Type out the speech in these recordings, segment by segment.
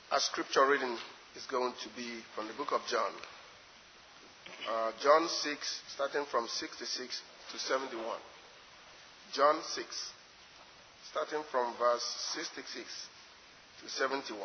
Our scripture reading is going to be from the book of John. John 6, starting from 66 to 71. John 6, starting from verse 66 to 71.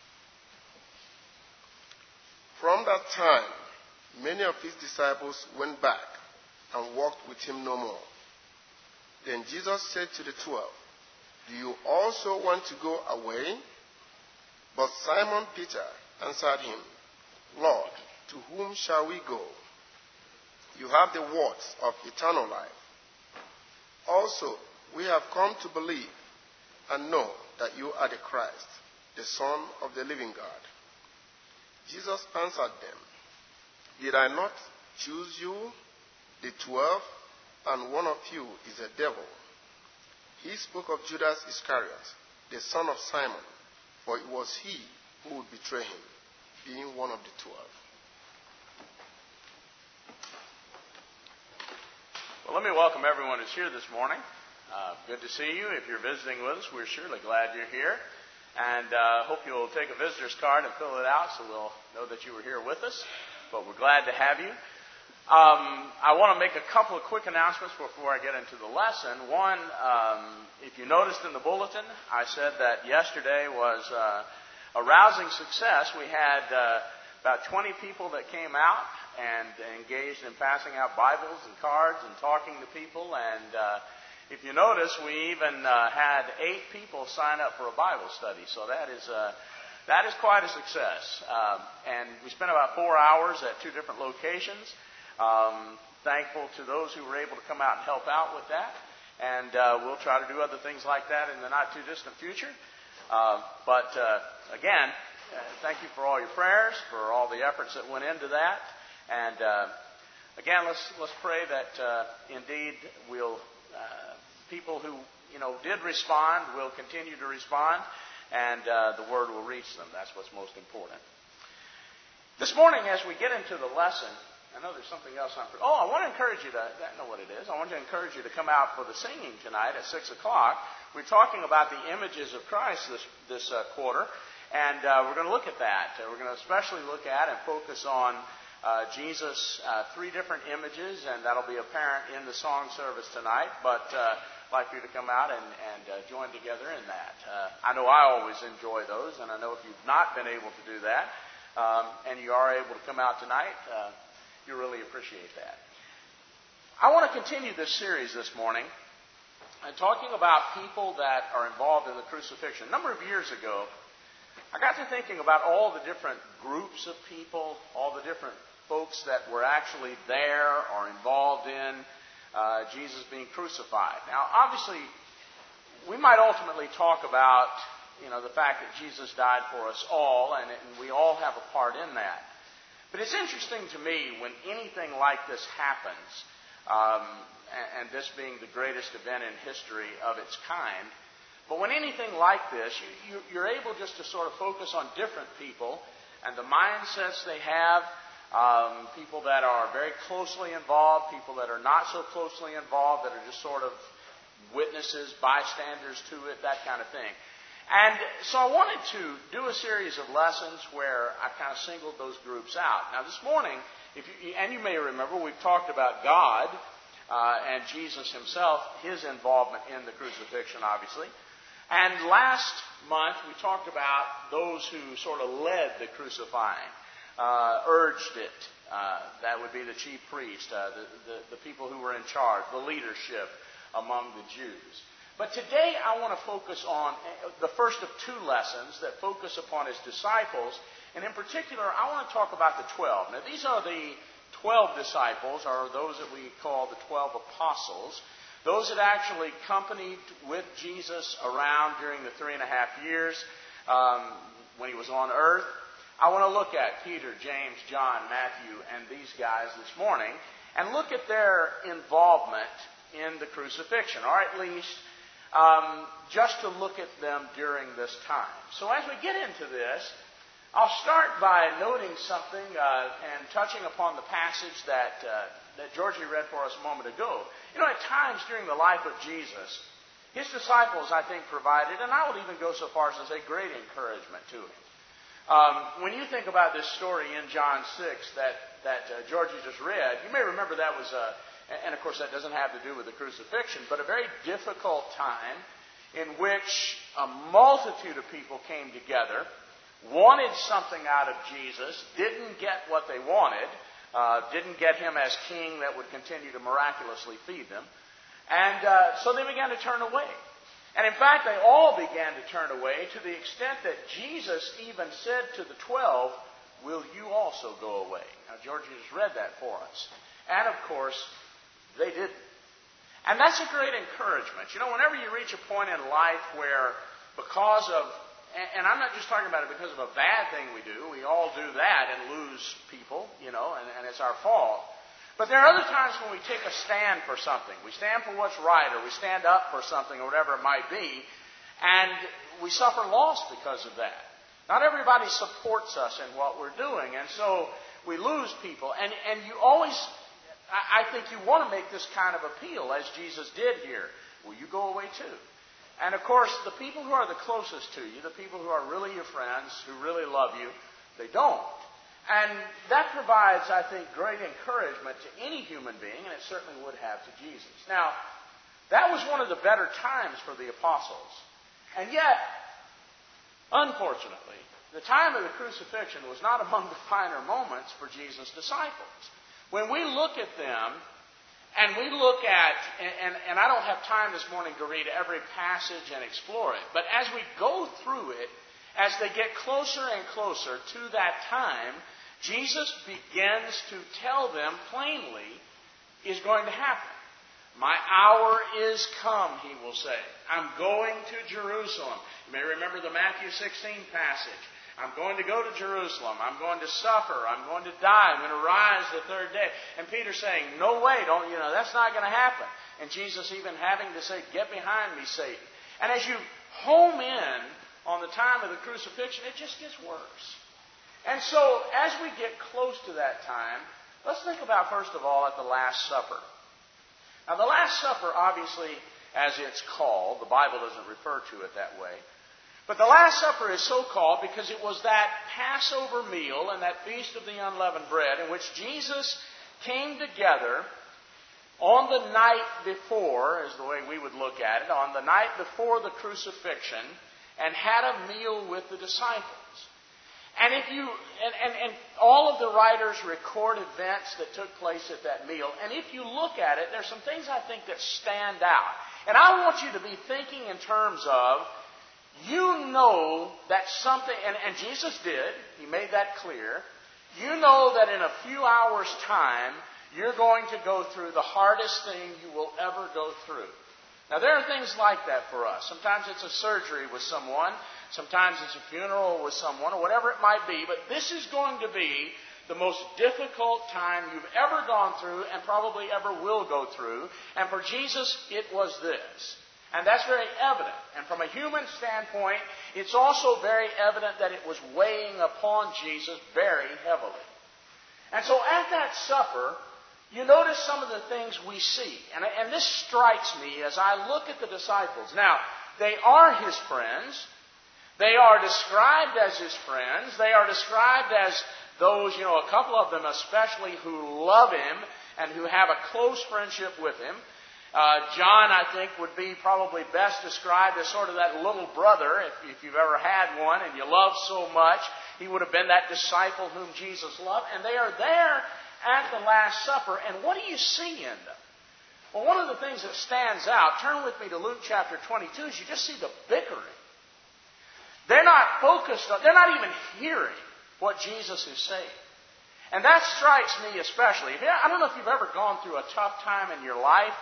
From that time, many of his disciples went back and walked with him no more. Then Jesus said to the 12, "Do you also want to go away?" But Simon Peter answered him, "Lord, to whom shall we go? You have the words of eternal life. Also, we have come to believe and know that you are the Christ, the Son of the living God." Jesus answered them, "Did I not choose you, the 12, and one of you is a devil?" He spoke of Judas Iscariot, the son of Simon, for it was he who would betray him, being one of the 12. Well, let me welcome everyone who's here this morning. Good to see you. If you're visiting with us, we're surely glad you're here. And hope you'll take a visitor's card and fill it out so we'll know that you were here with us. But we're glad to have you. I want to make a couple of quick announcements before I get into the lesson. One, if you noticed in the bulletin, I said that yesterday was a rousing success. We had about 20 people that came out and engaged in passing out Bibles and cards and talking to people. And if you notice, we even had 8 people sign up for a Bible study. So that is quite a success. And we spent about 4 hours at 2 different locations. Thankful to those who were able to come out and help out with that. And we'll try to do other things like that in the not too distant future. But again, thank you for all your prayers, for all the efforts that went into that. And again, let's pray that indeed people who did respond will continue to respond, and the word will reach them. That's what's most important. This morning, as we get into the lesson, I know there's something else I want to encourage you to, I know what it is. I want to encourage you to come out for the singing tonight at 6 o'clock. We're talking about the images of Christ this quarter, and we're going to look at that. We're going to especially look at and focus on Jesus' 3 different images, and that'll be apparent in the song service tonight, but I'd like you to come out and join together in that. I know I always enjoy those, and I know if you've not been able to do that, and you are able to come out tonight, you really appreciate that. I want to continue this series this morning and talking about people that are involved in the crucifixion. A number of years ago, I got to thinking about all the different groups of people, all the different folks that were actually there or involved in Jesus being crucified. Now, obviously, we might ultimately talk about the fact that Jesus died for us all, and we all have a part in that. But it's interesting to me when anything like this happens, and this being the greatest event in history of its kind, but when anything like this, you're able just to sort of focus on different people and the mindsets they have, people that are very closely involved, people that are not so closely involved, that are just sort of witnesses, bystanders to it, that kind of thing. And so I wanted to do a series of lessons where I kind of singled those groups out. Now this morning, and you may remember, we've talked about God and Jesus himself, his involvement in the crucifixion, obviously. And last month, we talked about those who sort of led the crucifying, urged it. That would be the chief priest, the people who were in charge, the leadership among the Jews. But today I want to focus on the first of 2 lessons that focus upon his disciples. And in particular, I want to talk about the 12. Now, these are the 12 disciples, or those that we call the 12 apostles. Those that actually accompanied with Jesus around during the 3.5 years when he was on earth. I want to look at Peter, James, John, Matthew, and these guys this morning and look at their involvement in the crucifixion, or at least just to look at them during this time. So as we get into this, I'll start by noting something and touching upon the passage that Georgie read for us a moment ago. At times during the life of Jesus, his disciples, I think, provided, and I would even go so far as to say, great encouragement to him. When you think about this story in John 6 that Georgie just read, you may remember that was and of course that doesn't have to do with the crucifixion, but a very difficult time in which a multitude of people came together, wanted something out of Jesus, didn't get what they wanted, didn't get him as king that would continue to miraculously feed them, and so they began to turn away. And in fact, they all began to turn away to the extent that Jesus even said to the 12, "Will you also go away?" Now, Georgie just read that for us. And of course, they didn't. And that's a great encouragement. You know, whenever you reach a point in life where because of, and I'm not just talking about it because of a bad thing we do, we all do that and lose people, you know, and it's our fault. But there are other times when we take a stand for something. We stand for what's right, or we stand up for something, or whatever it might be, and we suffer loss because of that. Not everybody supports us in what we're doing, and so we lose people. And you always, I think you want to make this kind of appeal, as Jesus did here. Will you go away too? And of course, the people who are the closest to you, the people who are really your friends, who really love you, they don't. And that provides, I think, great encouragement to any human being, and it certainly would have to Jesus. Now, that was one of the better times for the apostles. And yet, unfortunately, the time of the crucifixion was not among the finer moments for Jesus' disciples. When we look at them, and we look at, and I don't have time this morning to read every passage and explore it, but as we go through it, as they get closer and closer to that time, Jesus begins to tell them plainly is going to happen. My hour is come, he will say. I'm going to Jerusalem. You may remember the Matthew 16 passage. I'm going to go to Jerusalem. I'm going to suffer. I'm going to die. I'm going to rise the third day. And Peter's saying, no way, that's not going to happen. And Jesus even having to say, get behind me, Satan. And as you home in on the time of the crucifixion, it just gets worse. And so, as we get close to that time, let's think about, first of all, at the Last Supper. Now, the Last Supper, obviously, as it's called, the Bible doesn't refer to it that way, but the Last Supper is so called because it was that Passover meal and that Feast of the Unleavened Bread in which Jesus came together on the night before, is the way we would look at it, on the night before the crucifixion, and had a meal with the disciples. And if you and all of the writers record events that took place at that meal, and if you look at it, there's some things I think that stand out. And I want you to be thinking in terms of, you know that something, and Jesus did, he made that clear, you know that in a few hours' time, you're going to go through the hardest thing you will ever go through. Now, there are things like that for us. Sometimes it's a surgery with someone. Sometimes it's a funeral with someone, or whatever it might be. But this is going to be the most difficult time you've ever gone through and probably ever will go through. And for Jesus, it was this. And that's very evident. And from a human standpoint, it's also very evident that it was weighing upon Jesus very heavily. And so at that supper, you notice some of the things we see. And this strikes me as I look at the disciples. Now, they are his friends. They are described as his friends. They are described as those, a couple of them especially, who love him and who have a close friendship with him. John, I think, would be probably best described as sort of that little brother, if you've ever had one and you love so much. He would have been that disciple whom Jesus loved. And they are there at the Last Supper, and what do you see in them? Well, one of the things that stands out, turn with me to Luke chapter 22, is you just see the bickering. They're not focused on, they're not even hearing what Jesus is saying. And that strikes me especially. I don't know if you've ever gone through a tough time in your life.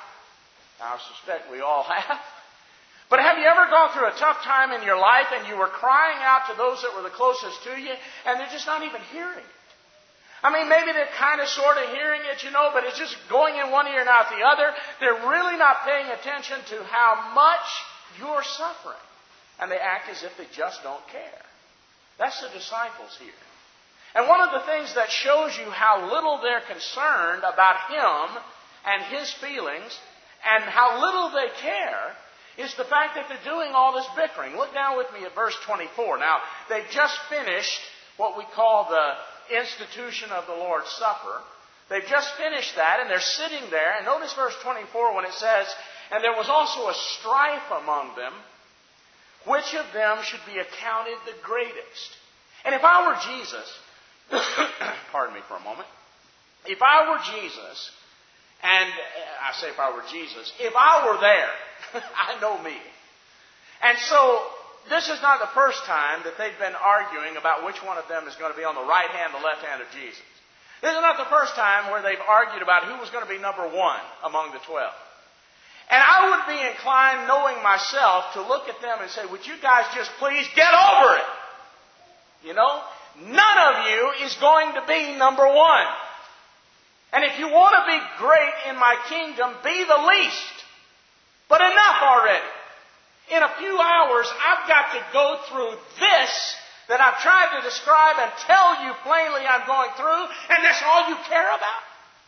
I suspect we all have. But have you ever gone through a tough time in your life and you were crying out to those that were the closest to you, and they're just not even hearing it? I mean, maybe they're kind of sort of hearing it, but it's just going in one ear and out the other. They're really not paying attention to how much you're suffering. And they act as if they just don't care. That's the disciples here. And one of the things that shows you how little they're concerned about him and his feelings and how little they care is the fact that they're doing all this bickering. Look down with me at verse 24. Now, they've just finished what we call the institution of the Lord's Supper. They've just finished that, and they're sitting there. And notice verse 24 when it says, "And there was also a strife among them, which of them should be accounted the greatest." And if I were Jesus, pardon me for a moment, if I were Jesus, and I say if I were Jesus, if I were there, I know me. And so this is not the first time that they've been arguing about which one of them is going to be on the right hand, the left hand of Jesus. This is not the first time where they've argued about who was going to be number one among the 12. And I would be inclined, knowing myself, to look at them and say, would you guys just please get over it? You know, none of you is going to be number one. And if you want to be great in my kingdom, be the least. But enough already. In a few hours, I've got to go through this that I've tried to describe and tell you plainly I'm going through, and that's all you care about?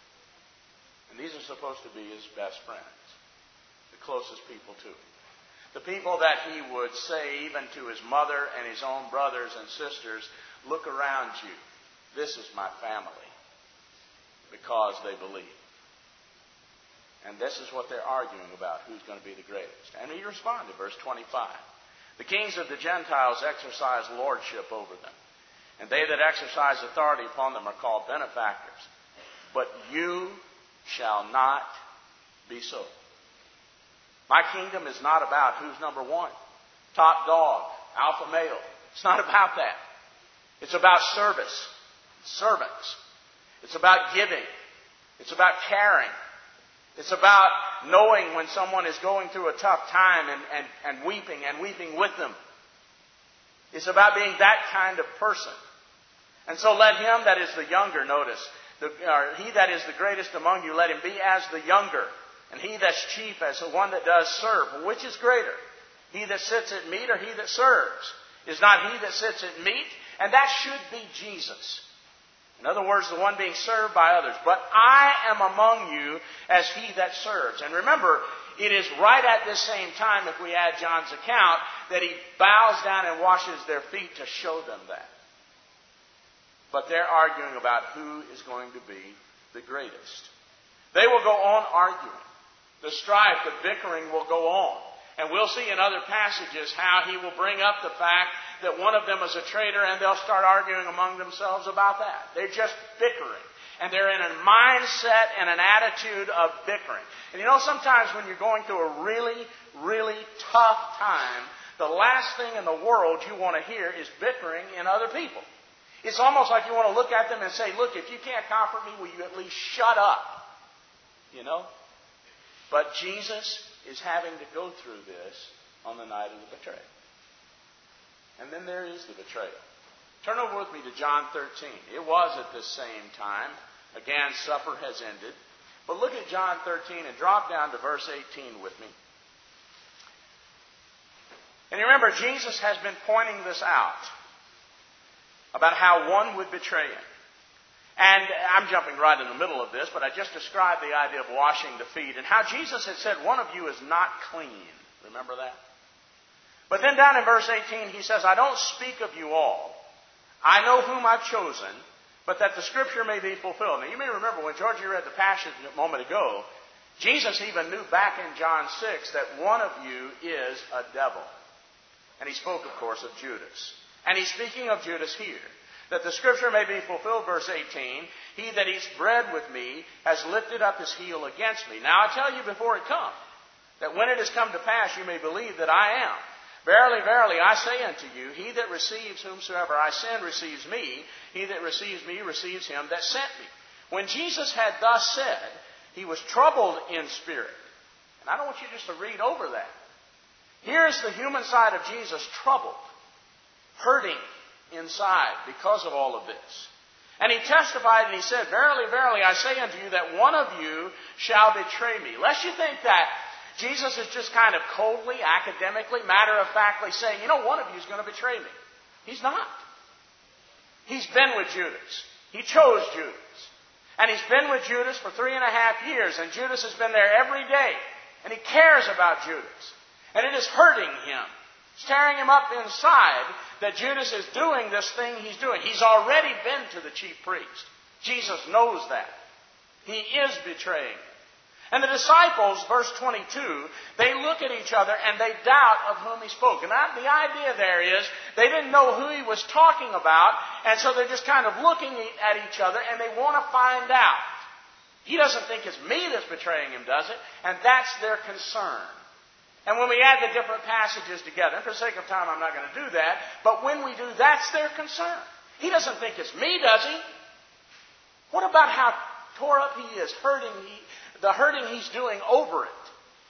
And these are supposed to be his best friends, the closest people to him. The people that he would say even to his mother and his own brothers and sisters, look around you. This is my family. Because they believe. And this is what they're arguing about, who's going to be the greatest. And he responded, verse 25. "The kings of the Gentiles exercise lordship over them, and they that exercise authority upon them are called benefactors. But you shall not be so." My kingdom is not about who's number one, top dog, alpha male. It's not about that. It's about service, servants. It's about giving. It's about caring. It's about knowing when someone is going through a tough time and weeping with them. It's about being that kind of person. And so let him that is the younger, notice, he that is the greatest among you, let him be as the younger. And he that's chief as the one that does serve. Well, which is greater? He that sits at meat or he that serves? Is not he that sits at meat? And that should be Jesus. In other words, the one being served by others. "But I am among you as he that serves." And remember, it is right at this same time, if we add John's account, that he bows down and washes their feet to show them that. But they're arguing about who is going to be the greatest. They will go on arguing. The strife, the bickering will go on. And we'll see in other passages how he will bring up the fact that one of them is a traitor, and they'll start arguing among themselves about that. They're just bickering. And they're in a mindset and an attitude of bickering. And you know, sometimes when you're going through a really, really tough time, the last thing in the world you want to hear is bickering in other people. It's almost like you want to look at them and say, look, if you can't comfort me, will you at least shut up? You know? But Jesus is having to go through this on the night of the betrayal. And then there is the betrayal. Turn over with me to John 13. It was at this same time. Again, supper has ended. But look at John 13 and drop down to verse 18 with me. And you remember, Jesus has been pointing this out about how one would betray him. And I'm jumping right in the middle of this, but I just described the idea of washing the feet and how Jesus had said, one of you is not clean. Remember that? But then down in verse 18, he says, I don't speak of you all. I know whom I've chosen, but that the Scripture may be fulfilled. Now, you may remember when Georgie read the passage a moment ago, Jesus even knew back in John 6 that one of you is a devil. And he spoke, of course, of Judas. And he's speaking of Judas here. That the Scripture may be fulfilled, verse 18, he that eats bread with me has lifted up his heel against me. Now I tell you before it come, that when it has come to pass, you may believe that I am. Verily, verily, I say unto you, he that receives whomsoever I send receives me. He that receives me receives him that sent me. When Jesus had thus said, he was troubled in spirit. And I don't want you just to read over that. Here's the human side of Jesus troubled, hurting inside because of all of this. And he testified and he said, Verily, verily, I say unto you that one of you shall betray me. Lest you think that Jesus is just kind of coldly, academically, matter-of-factly saying, you know, one of you is going to betray me. He's not. He's been with Judas. He chose Judas. And he's been with Judas for 3.5 years, and Judas has been there every day. And he cares about Judas. And it is hurting him It's tearing him up inside that Judas is doing this thing he's doing. He's already been to the chief priest. Jesus knows that. He is betraying him. And the disciples, verse 22, they look at each other and they doubt of whom he spoke. And the idea there is they didn't know who he was talking about, and so they're just kind of looking at each other and they want to find out. He doesn't think it's me that's betraying him, does it? And that's their concern. And when we add the different passages together, and for the sake of time I'm not going to do that, but when we do, that's their concern. He doesn't think it's me, does he? What about how tore up he is, the hurting he's doing over it?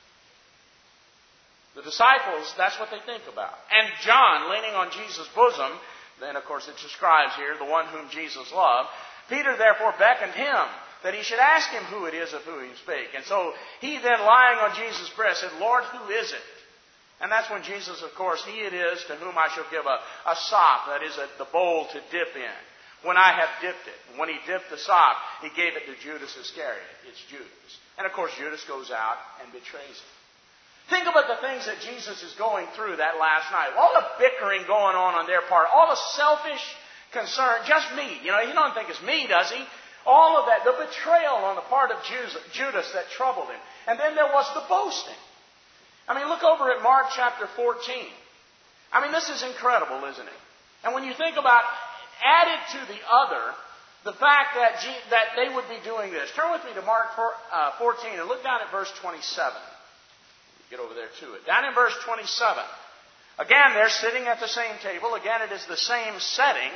The disciples, that's what they think about. And John, leaning on Jesus' bosom, then of course it describes here the one whom Jesus loved, Peter therefore beckoned him that he should ask him who it is of whom he spake. And so he then, lying on Jesus' breast, said, Lord, who is it? And that's when Jesus, of course, he it is to whom I shall give a sop, that is the bowl to dip in, when I have dipped it. When he dipped the sop, he gave it to Judas Iscariot. It's Judas. And of course, Judas goes out and betrays him. Think about the things that Jesus is going through that last night. All the bickering going on their part. All the selfish concern. Just me. He don't think it's me, does he? All of that. The betrayal on the part of Judas that troubled him. And then there was the boasting. Look over at Mark chapter 14. This is incredible, isn't it? And when you think about added to the other, the fact that they would be doing this. Turn with me to Mark 14 and look down at verse 27. Get over there to it. Down in verse 27. Again, they're sitting at the same table. Again, it is the same setting.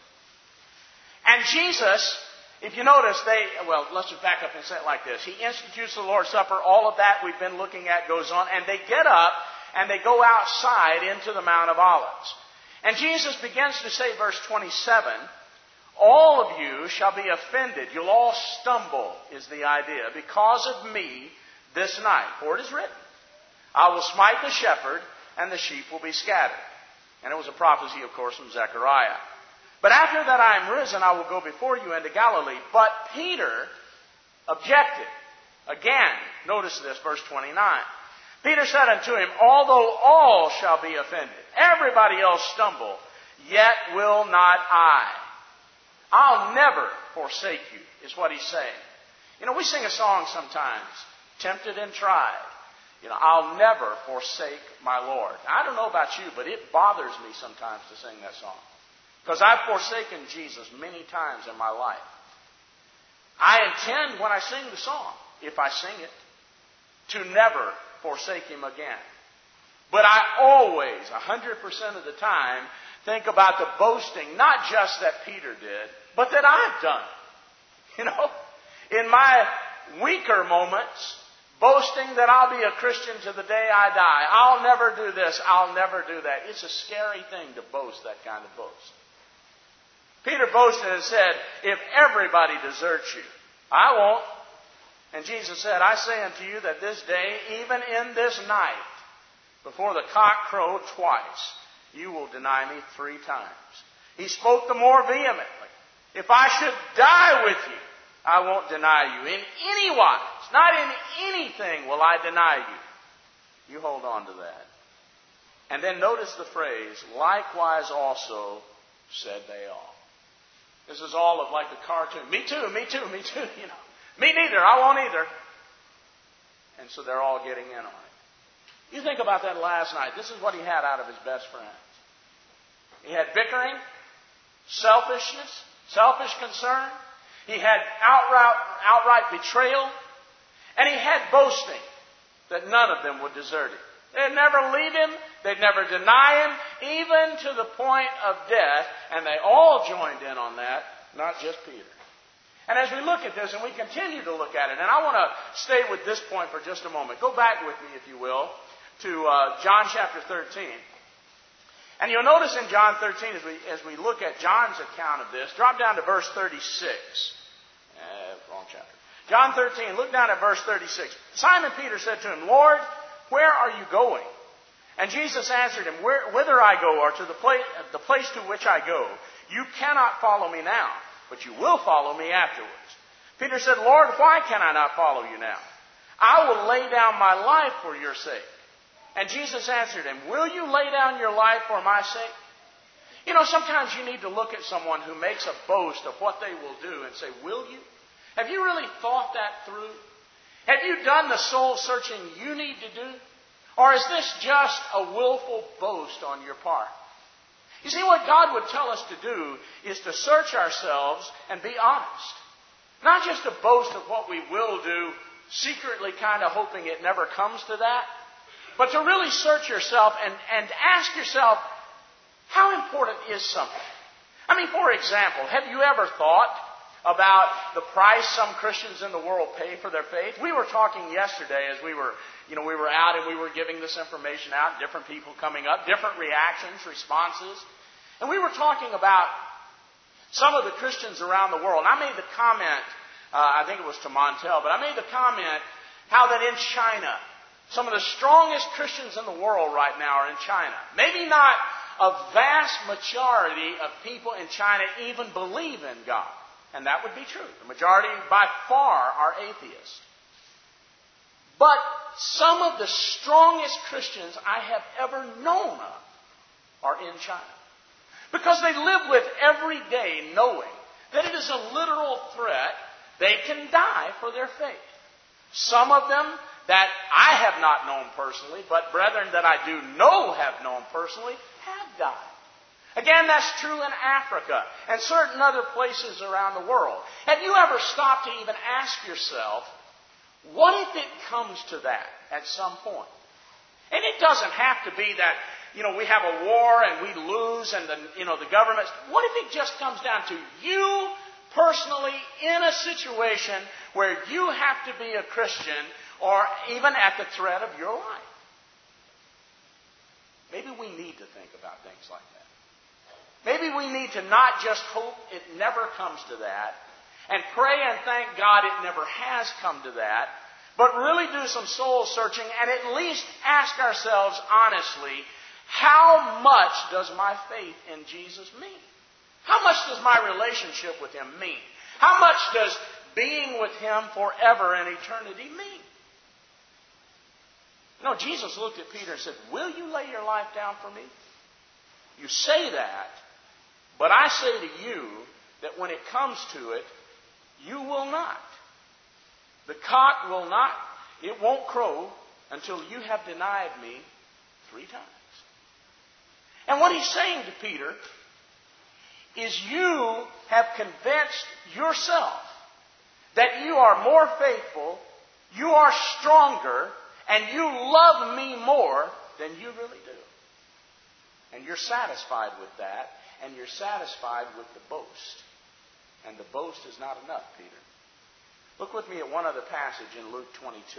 And Jesus, if you notice, let's just back up and say it like this. He institutes the Lord's Supper. All of that we've been looking at goes on. And they get up and they go outside into the Mount of Olives. And Jesus begins to say, verse 27, all of you shall be offended. You'll all stumble, is the idea, because of me this night. For it is written, I will smite the shepherd, and the sheep will be scattered. And it was a prophecy, of course, from Zechariah. But after that I am risen, I will go before you into Galilee. But Peter objected. Again, notice this, verse 29. Peter said unto him, although all shall be offended, everybody else stumble, yet will not I. I'll never forsake you, is what he's saying. We sing a song sometimes, tempted and tried. I'll never forsake my Lord. Now, I don't know about you, but it bothers me sometimes to sing that song. Because I've forsaken Jesus many times in my life. I intend when I sing the song, if I sing it, to never forsake him again. But I always, 100% of the time, think about the boasting, not just that Peter did, but that I've done. In my weaker moments, boasting that I'll be a Christian to the day I die. I'll never do this. I'll never do that. It's a scary thing to boast that kind of boast. Peter boasted and said, if everybody deserts you, I won't. And Jesus said, I say unto you that this day, even in this night, before the cock crow twice, you will deny me 3 times. He spoke the more vehemently. If I should die with you, I won't deny you. In any wise, not in anything will I deny you. You hold on to that. And then notice the phrase, likewise also said they all. This is all of like the cartoon. Me too, me too, me too. Me neither, I won't either. And so they're all getting in on it. You think about that last night. This is what he had out of his best friends. He had bickering, selfishness, selfish concern. He had outright betrayal. And he had boasting that none of them would desert him. They'd never leave him. They'd never deny him, even to the point of death. And they all joined in on that, not just Peter. And as we look at this, and we continue to look at it, and I want to stay with this point for just a moment. Go back with me, if you will, to John chapter 13. And you'll notice in John 13, as we look at John's account of this, drop down to verse 36. Wrong chapter. John 13, look down at verse 36. Simon Peter said to him, Lord, where are you going? And Jesus answered him, whither I go, or to the place to which I go, you cannot follow me now, but you will follow me afterwards. Peter said, Lord, why can I not follow you now? I will lay down my life for your sake. And Jesus answered him, will you lay down your life for my sake? You know, sometimes you need to look at someone who makes a boast of what they will do and say, will you? Have you really thought that through? Have you done the soul searching you need to do? Or is this just a willful boast on your part? You see, what God would tell us to do is to search ourselves and be honest. Not just to boast of what we will do, secretly kind of hoping it never comes to that, but to really search yourself and ask yourself, how important is something? I mean, for example, have you ever thought about the price some Christians in the world pay for their faith? We were talking yesterday as we were out and we were giving this information out, different people coming up, different reactions, responses. And we were talking about some of the Christians around the world. And I made the comment, I think it was to Montel, but I made the comment how that in China, some of the strongest Christians in the world right now are in China. Maybe not a vast majority of people in China even believe in God. And that would be true. The majority by far are atheists. But some of the strongest Christians I have ever known of are in China. Because they live with every day knowing that it is a literal threat. They can die for their faith. Some of them that I have not known personally, but brethren that I do know have known personally, have died. Again, that's true in Africa and certain other places around the world. Have you ever stopped to even ask yourself, what if it comes to that at some point? And it doesn't have to be that, we have a war and we lose and the government. What if it just comes down to you personally in a situation where you have to be a Christian or even at the threat of your life? Maybe we need to think about things like that. Maybe we need to not just hope it never comes to that and pray and thank God it never has come to that, but really do some soul searching and at least ask ourselves honestly, how much does my faith in Jesus mean? How much does my relationship with Him mean? How much does being with Him forever and eternity mean? Jesus looked at Peter and said, will you lay your life down for me? You say that, but I say to you that when it comes to it, you will not. The cock will not, it won't crow until you have denied me 3 times. And what he's saying to Peter is you have convinced yourself that you are more faithful, you are stronger, and you love me more than you really do. And you're satisfied with that, and you're satisfied with the boast. And the boast is not enough, Peter. Look with me at one other passage in Luke 22.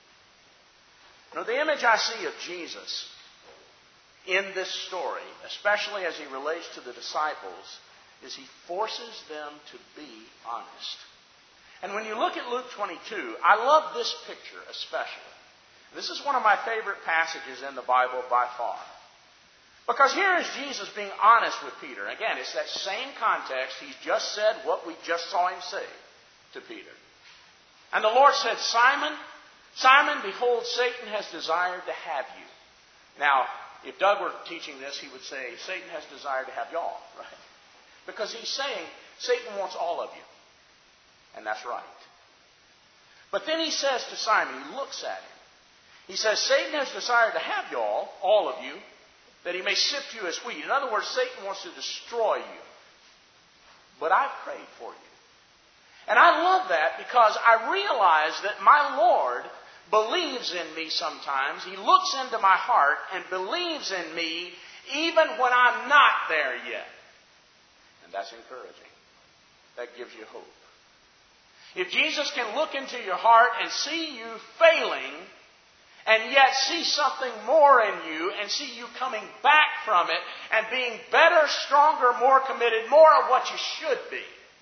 The image I see of Jesus in this story, especially as He relates to the disciples, is He forces them to be honest. And when you look at Luke 22, I love this picture especially. This is one of my favorite passages in the Bible by far. Because here is Jesus being honest with Peter. Again, it's that same context. He's just said what we just saw Him say to Peter. And the Lord said, Simon, Simon, behold, Satan has desired to have you. Now, if Doug were teaching this, he would say, Satan has desired to have y'all, right? Because he's saying, Satan wants all of you. And that's right. But then he says to Simon, he looks at him. He says, Satan has desired to have y'all, all of you, that he may sift you as wheat. In other words, Satan wants to destroy you. But I've prayed for you. And I love that because I realize that my Lord believes in me sometimes. He looks into my heart and believes in me even when I'm not there yet. And that's encouraging. That gives you hope. If Jesus can look into your heart and see you failing, and yet see something more in you, and see you coming back from it, and being better, stronger, more committed, more of what you should be,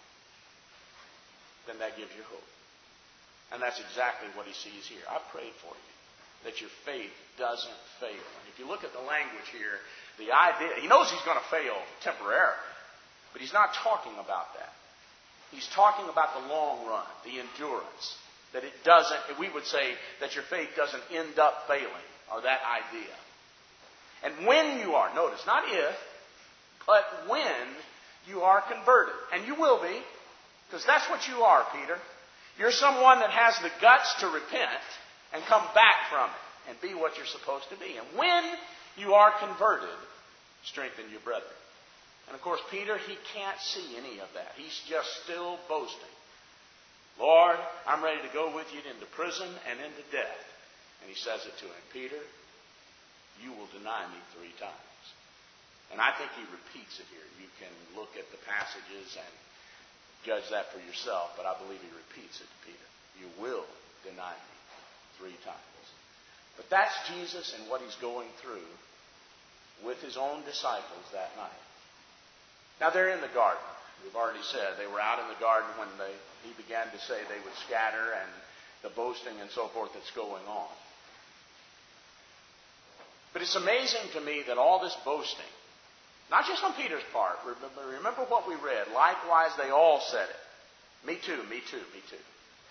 then that gives you hope. And that's exactly what he sees here. I prayed for you, that your faith doesn't fail. And if you look at the language here, the idea, he knows he's going to fail temporarily, but he's not talking about that. He's talking about the long run, the endurance. That it doesn't, we would say that your faith doesn't end up failing. or that idea. And when you are, notice, not if, but when you are converted. And you will be, because that's what you are, Peter. You're someone that has the guts to repent and come back from it and be what you're supposed to be. And when you are converted, strengthen your brethren. And of course, Peter, he can't see any of that. He's just still boasting. Lord, I'm ready to go with you into prison and into death. And he says it to him, Peter, you will deny me 3 times. And I think he repeats it here. You can look at the passages and judge that for yourself, but I believe he repeats it to Peter. You will deny me 3 times. But that's Jesus and what he's going through with his own disciples that night. Now they're in the garden. We've already said they were out in the garden when he began to say they would scatter and the boasting and so forth that's going on. But it's amazing to me that all this boasting, not just on Peter's part, remember what we read. Likewise, they all said it. Me too, me too, me too.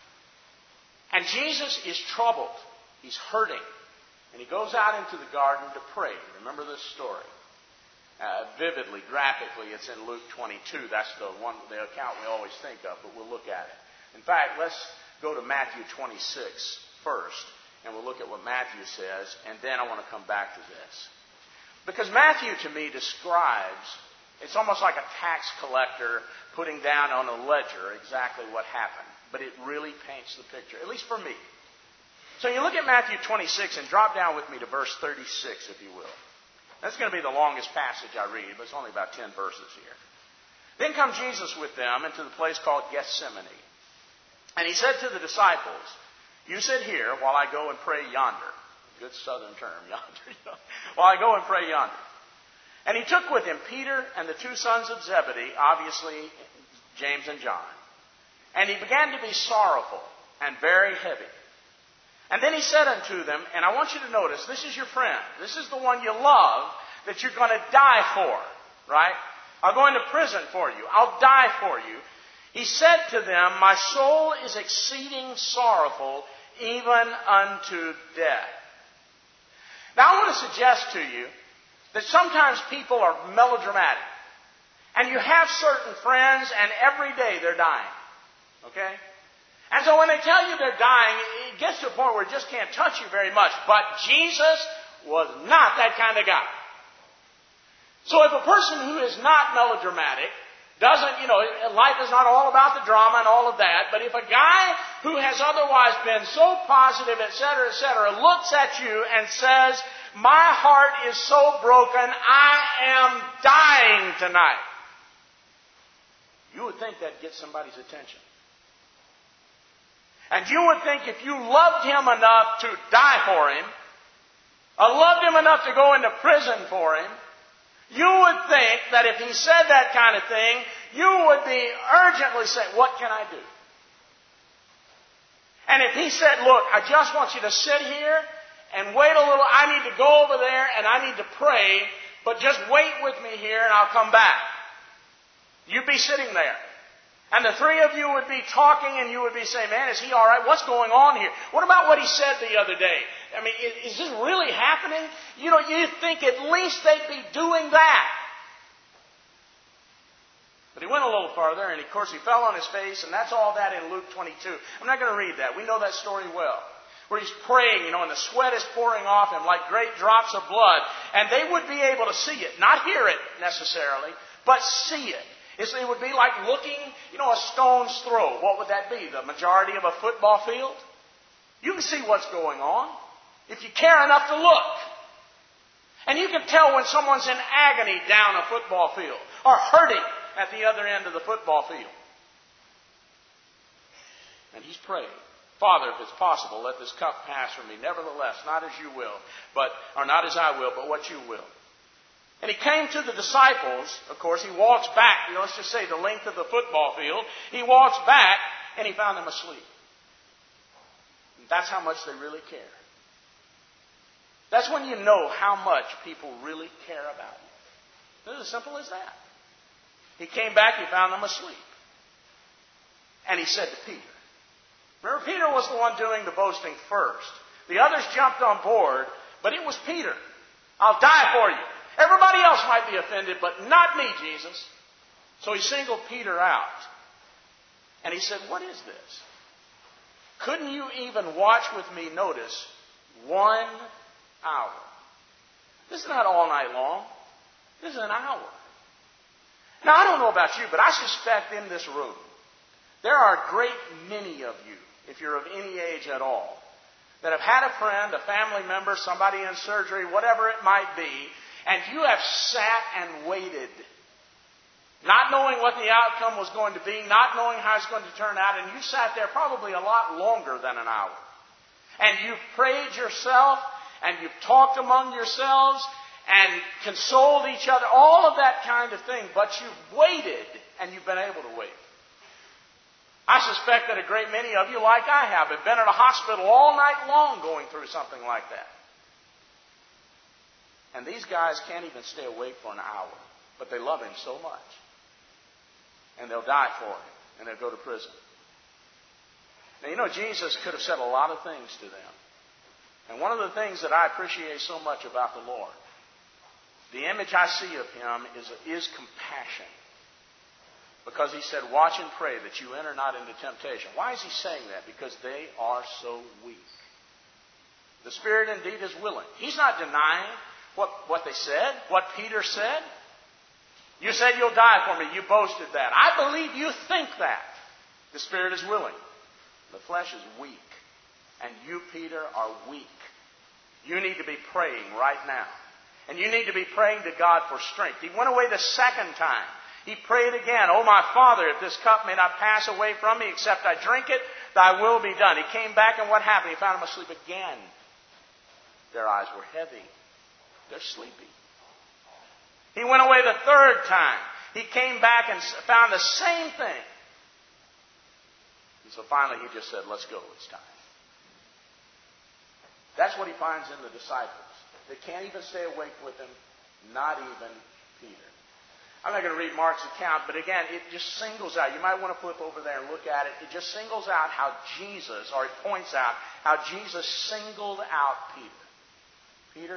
And Jesus is troubled. He's hurting. And he goes out into the garden to pray. Remember this story. Vividly, graphically, it's in Luke 22. That's the account we always think of, but we'll look at it. In fact, let's go to Matthew 26 first, and we'll look at what Matthew says, and then I want to come back to this. Because Matthew, to me, describes, it's almost like a tax collector putting down on a ledger exactly what happened. But it really paints the picture, at least for me. So you look at Matthew 26 and drop down with me to verse 36, if you will. That's going to be the longest passage I read, but it's only about 10 verses here. Then come Jesus with them into the place called Gethsemane. And he said to the disciples, you sit here while I go and pray yonder. Good southern term, yonder. While I go and pray yonder. And he took with him Peter and the 2 sons of Zebedee, obviously James and John. And he began to be sorrowful and very heavy. And then he said unto them, and I want you to notice, this is your friend. This is the one you love that you're going to die for, right? I'll go into prison for you. I'll die for you. He said to them, my soul is exceeding sorrowful, even unto death. Now I want to suggest to you that sometimes people are melodramatic. And you have certain friends and every day they're dying. Okay? And so when they tell you they're dying, it gets to a point where it just can't touch you very much. But Jesus was not that kind of guy. So if a person who is not melodramatic doesn't, life is not all about the drama and all of that, but if a guy who has otherwise been so positive, etc., looks at you and says, my heart is so broken, I am dying tonight, you would think that'd get somebody's attention. And you would think if you loved him enough to die for him, or loved him enough to go into prison for him, you would think that if he said that kind of thing, you would be urgently saying, what can I do? And if he said, look, I just want you to sit here and wait a little, I need to go over there and I need to pray, but just wait with me here and I'll come back. You'd be sitting there. And the 3 of you would be talking and you would be saying, man, is he all right? What's going on here? What about what he said the other day? I mean, is this really happening? You'd think at least they'd be doing that. But he went a little further and, of course, he fell on his face, and that's all that in Luke 22. I'm not going to read that. We know that story well. Where he's praying, and the sweat is pouring off him like great drops of blood. And they would be able to see it. Not hear it necessarily, but see it. It would be like looking, a stone's throw. What would that be? The majority of a football field? You can see what's going on if you care enough to look. And you can tell when someone's in agony down a football field or hurting at the other end of the football field. And he's praying, Father, if it's possible, let this cup pass from me. Nevertheless, not as you will, or not as I will, but what you will. And he came to the disciples. Of course, he walks back, let's just say the length of the football field. He walks back and he found them asleep. And that's how much they really care. That's when you know how much people really care about you. It's as simple as that. He came back, he found them asleep. And he said to Peter, remember, Peter was the one doing the boasting first. The others jumped on board, But it was Peter. I'll die for you. Everybody else might be offended, but not me, Jesus. So he singled Peter out. And he said, what is this? Couldn't you even watch with me, notice, 1 hour? This is not all night long. This is an hour. Now, I don't know about you, but I suspect in this room, there are a great many of you, if you're of any age at all, that have had a friend, a family member, somebody in surgery, whatever it might be, and you have sat and waited, not knowing what the outcome was going to be, not knowing how it's going to turn out, and you sat there probably a lot longer than an hour. And you've prayed yourself, and you've talked among yourselves, and consoled each other, all of that kind of thing, but you've waited, and you've been able to wait. I suspect that a great many of you, like I have been at a hospital all night long going through something like that. And these guys can't even stay awake for an hour, but they love him so much. And they'll die for him, and they'll go to prison. Now, you know, Jesus could have said a lot of things to them. And one of the things that I appreciate so much about the Lord, the image I see of him is compassion. Because he said, watch and pray that you enter not into temptation. Why is he saying that? Because they are so weak. The Spirit indeed is willing. He's not denying what they said, what Peter said. You said you'll die for me. You boasted that. I believe you think that. The Spirit is willing. The flesh is weak. And you, Peter, are weak. You need to be praying right now. And you need to be praying to God for strength. He went away the second time. He prayed again, oh my Father, if this cup may not pass away from me except I drink it, thy will be done. He came back and what happened? He found them asleep again. Their eyes were heavy. They're sleepy. He went away the third time. He came back and found the same thing. And so finally he just said, let's go, it's time. That's what he finds in the disciples. They can't even stay awake with him, not even Peter. I'm not going to read Mark's account, but again, it just singles out. You might want to flip over there and look at it. It just singles out how Jesus, or it points out how Jesus singled out Peter. Peter,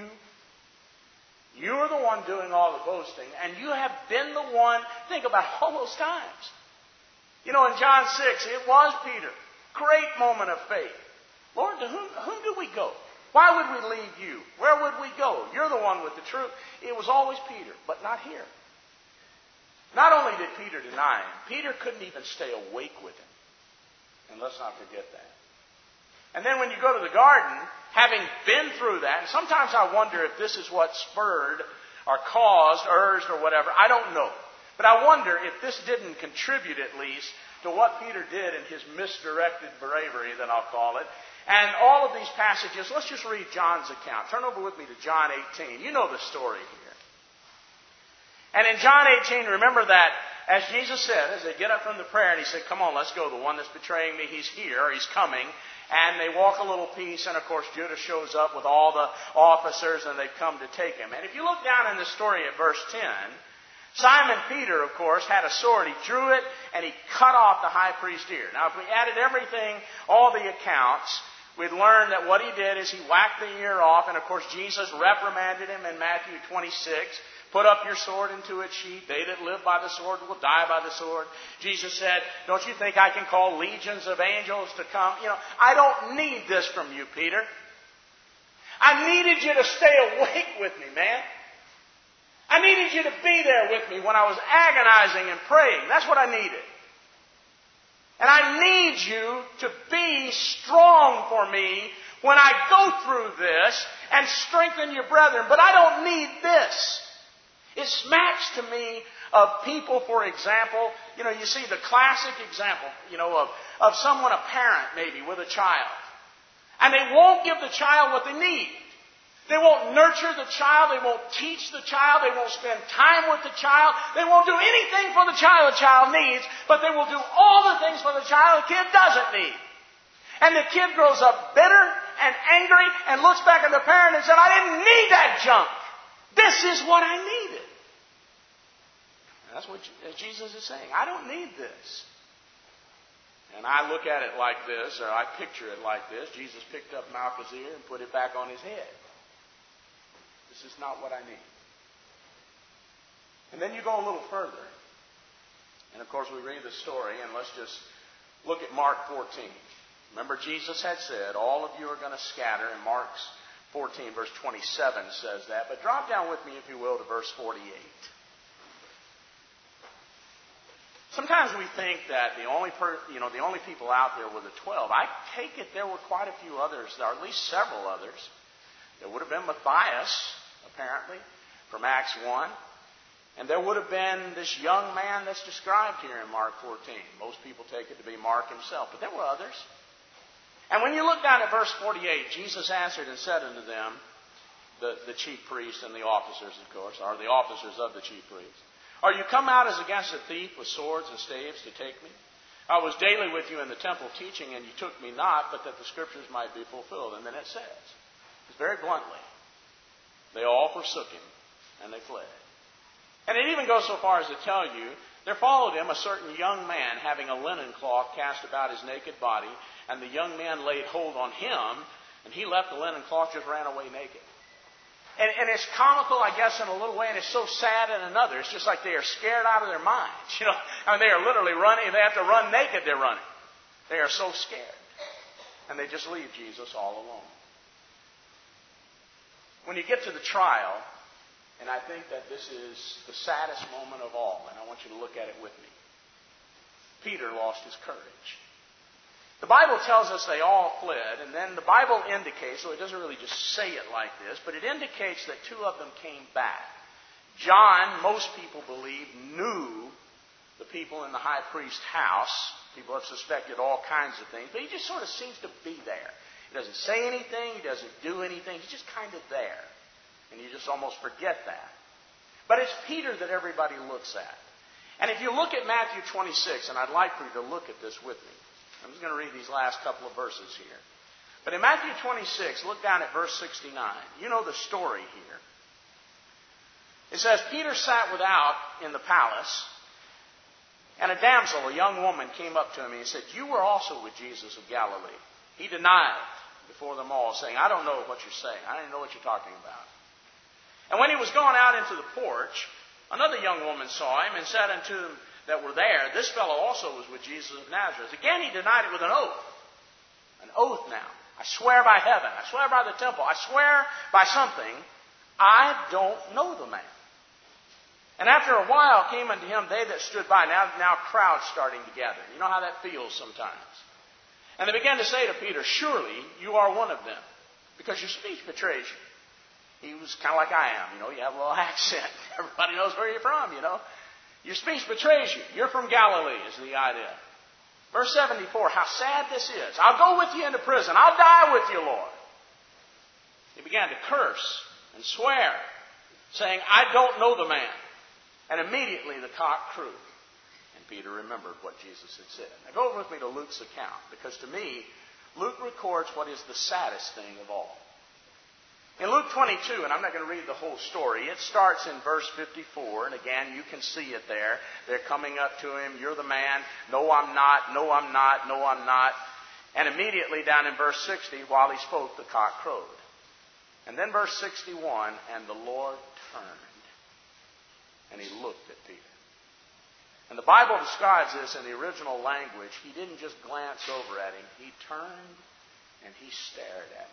you are the one doing all the boasting, and you have been the one, think about all those times. You know, in John 6, it was Peter. Great moment of faith. Lord, to whom do we go? Why would we leave you? Where would we go? You're the one with the truth. It was always Peter, but not here. Not only did Peter deny him, Peter couldn't even stay awake with him. And let's not forget that. And then when you go to the garden, having been through that, and sometimes I wonder if this is what spurred or caused, urged or whatever, I don't know. But I wonder if this didn't contribute at least to what Peter did in his misdirected bravery, that I'll call it. And all of these passages, let's just read John's account. Turn over with me to John 18. You know the story here. And in John 18, remember that, as Jesus said, as they get up from the prayer, and he said, come on, let's go. The one that's betraying me, he's here, he's coming. And they walk a little piece, and of course Judas shows up with all the officers, and they've come to take him. And if you look down in the story at verse 10, Simon Peter, of course, had a sword. He drew it, and he cut off the high priest's ear. Now, if we added everything, all the accounts, we'd learn that what he did is he whacked the ear off, and of course Jesus reprimanded him in Matthew 26. Put up your sword into its sheath. They that live by the sword will die by the sword. Jesus said, don't you think I can call legions of angels to come? You know, I don't need this from you, Peter. I needed you to stay awake with me, man. I needed you to be there with me when I was agonizing and praying. That's what I needed. And I need you to be strong for me when I go through this and strengthen your brethren. But I don't need this. It smacks to me of people, for example, you know, you see the classic example, you know, of someone, a parent maybe, with a child. And they won't give the child what they need. They won't nurture the child. They won't teach the child. They won't spend time with the child. They won't do anything for the child needs, but they will do all the things for the child the kid doesn't need. And the kid grows up bitter and angry and looks back at the parent and says, I didn't need that junk. This is what I needed. And that's what Jesus is saying. I don't need this. And I look at it like this, or I picture it like this. Jesus picked up Malchus' ear and put it back on his head. This is not what I need. And then you go a little further. And of course we read the story, and let's just look at Mark 14. Remember, Jesus had said, all of you are going to scatter, and Mark 14, verse 27 says that. But drop down with me, if you will, to verse 48. Sometimes we think that the only people out there were the 12. I take it there were quite a few others, or at least several others. There would have been Matthias, apparently, from Acts 1. And there would have been this young man that's described here in Mark 14. Most people take it to be Mark himself, but there were others. And when you look down at verse 48, Jesus answered and said unto them, the chief priests and the officers, of course, or the officers of the chief priests, are you come out as against a thief with swords and staves to take me? I was daily with you in the temple teaching, and you took me not, but that the scriptures might be fulfilled. And then it says, very bluntly, they all forsook him, and they fled. And it even goes so far as to tell you, there followed him a certain young man having a linen cloth cast about his naked body, and the young man laid hold on him, and he left the linen cloth, just ran away naked. And it's comical, I guess, in a little way, and it's so sad in another. It's just like they are scared out of their minds. I mean, they are literally running. If they have to run naked, they're running. They are so scared. And they just leave Jesus all alone. When you get to the trial, and I think that this is the saddest moment of all, and I want you to look at it with me. Peter lost his courage. The Bible tells us they all fled, and then the Bible indicates, so it doesn't really just say it like this, but it indicates that two of them came back. John, most people believe, knew the people in the high priest's house. People have suspected all kinds of things, but he just sort of seems to be there. He doesn't say anything, he doesn't do anything, he's just kind of there. And you just almost forget that. But it's Peter that everybody looks at. And if you look at Matthew 26, and I'd like for you to look at this with me. I'm just going to read these last couple of verses here. But in Matthew 26, look down at verse 69. You know the story here. It says, Peter sat without in the palace, and a damsel, a young woman, came up to him and said, you were also with Jesus of Galilee. He denied before them all, saying, I don't know what you're saying. I don't know what you're talking about. And when he was gone out into the porch, another young woman saw him and said unto them that were there, this fellow also was with Jesus of Nazareth. Again he denied it with an oath. An oath now. I swear by heaven. I swear by the temple. I swear by something. I don't know the man. And after a while came unto him they that stood by. Now crowds starting to gather. You know how that feels sometimes. And they began to say to Peter, surely you are one of them, because your speech betrays you. He was kind of like I am, you have a little accent. Everybody knows where you're from, Your speech betrays you. You're from Galilee is the idea. Verse 74, how sad this is. I'll go with you into prison. I'll die with you, Lord. He began to curse and swear, saying, I don't know the man. And immediately the cock crew. And Peter remembered what Jesus had said. Now go with me to Luke's account, because to me, Luke records what is the saddest thing of all. In Luke 22, and I'm not going to read the whole story, it starts in verse 54, and again, you can see it there. They're coming up to him, you're the man, no I'm not, no I'm not, no I'm not. And immediately down in verse 60, while he spoke, the cock crowed. And then verse 61, and the Lord turned, and he looked at Peter. And the Bible describes this in the original language. He didn't just glance over at him, he turned and he stared at him.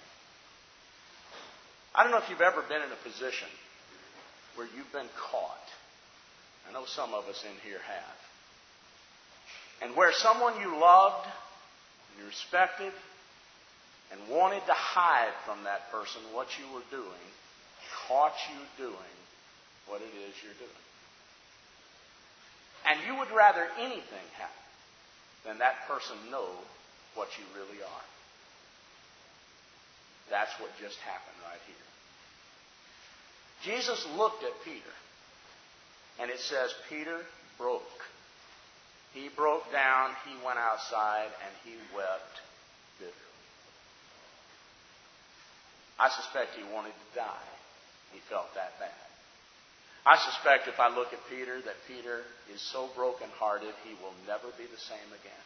I don't know if you've ever been in a position where you've been caught. I know some of us in here have. And where someone you loved and you respected and wanted to hide from that person what you were doing, caught you doing what it is you're doing. And you would rather anything happen than that person know what you really are. That's what just happened right here. Jesus looked at Peter, and it says Peter broke. He broke down, he went outside, and he wept bitterly. I suspect he wanted to die. He felt that bad. I suspect if I look at Peter, that Peter is so brokenhearted he will never be the same again.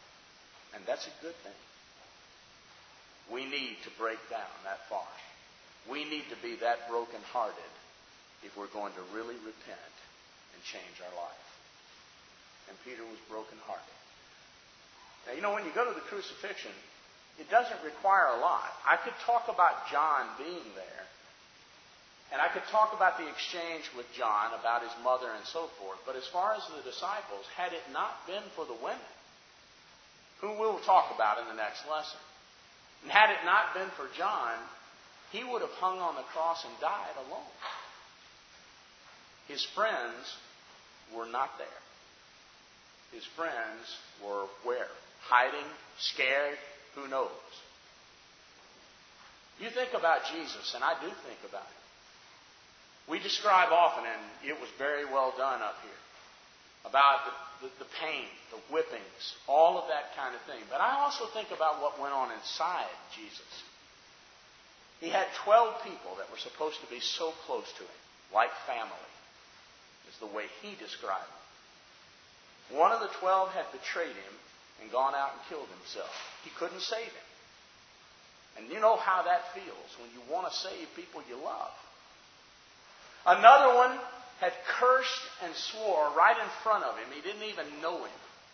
And that's a good thing. We need to break down that far. We need to be that brokenhearted if we're going to really repent and change our life. And Peter was brokenhearted. Now, you know, when you go to the crucifixion, it doesn't require a lot. I could talk about John being there, and I could talk about the exchange with John about his mother and so forth. But as far as the disciples, had it not been for the women, who we'll talk about in the next lesson, and had it not been for John, he would have hung on the cross and died alone. His friends were not there. His friends were where? Hiding, scared, who knows? You think about Jesus, and I do think about him. We describe often, and it was very well done up here, about the pain, the whippings, all of that kind of thing. But I also think about what went on inside Jesus. He had 12 people that were supposed to be so close to him, like family, is the way he described them. One of the 12 had betrayed him and gone out and killed himself. He couldn't save him. And you know how that feels when you want to save people you love. Another one had cursed and swore right in front of him. He didn't even know him.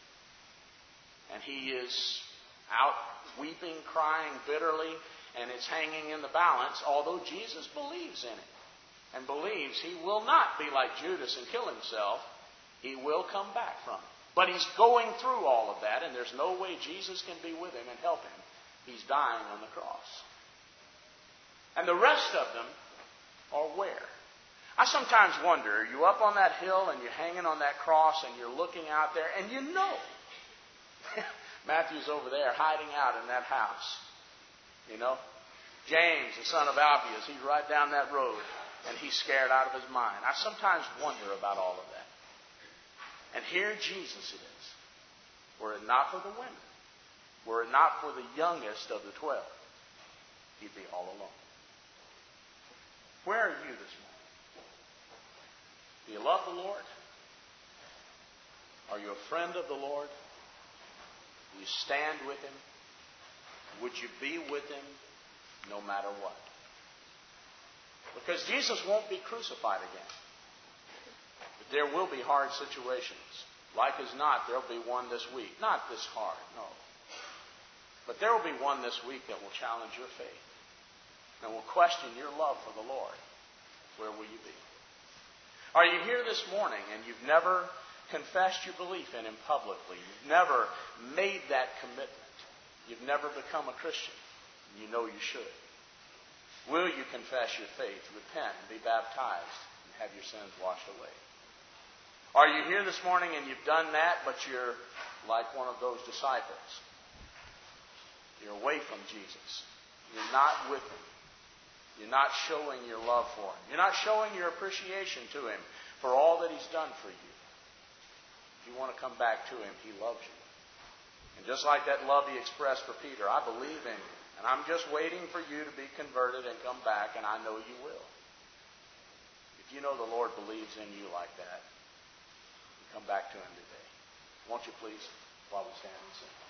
And he is out weeping, crying bitterly, and it's hanging in the balance, although Jesus believes in it and believes he will not be like Judas and kill himself. He will come back from it. But he's going through all of that, and there's no way Jesus can be with him and help him. He's dying on the cross. And the rest of them are where? I sometimes wonder, are you up on that hill and you're hanging on that cross and you're looking out there and you know Matthew's over there hiding out in that house. You know? James, the son of Alphaeus, he's right down that road and he's scared out of his mind. I sometimes wonder about all of that. And here Jesus is. Were it not for the women, were it not for the youngest of the 12, he'd be all alone. Where are you this morning? Do you love the Lord? Are you a friend of the Lord? Do you stand with him? Would you be with him no matter what? Because Jesus won't be crucified again. But there will be hard situations. Like as not, there'll be one this week. Not this hard, no. But there will be one this week that will challenge your faith and will question your love for the Lord. Where will you be? Are you here this morning and you've never confessed your belief in him publicly? You've never made that commitment. You've never become a Christian. You know you should. Will you confess your faith, repent, and be baptized, and have your sins washed away? Are you here this morning and you've done that, but you're like one of those disciples? You're away from Jesus. You're not with him. You're not showing your love for him. You're not showing your appreciation to him for all that he's done for you. If you want to come back to him, he loves you. And just like that love he expressed for Peter, I believe in you. And I'm just waiting for you to be converted and come back, and I know you will. If you know the Lord believes in you like that, come back to him today. Won't you please, while we stand and sing?